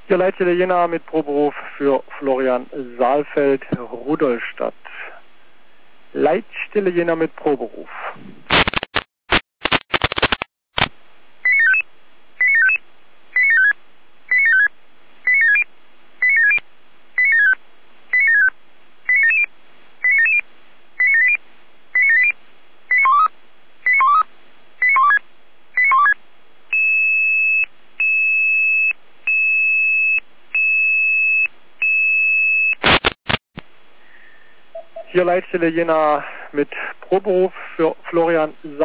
Hier Leitstelle Jena mit Proberuf für Florian Saalfeld, Rudolstadt. Leitstelle Jena mit Proberuf. Hier Leitstelle Jena mit Proberuf für Florian Saalfeld.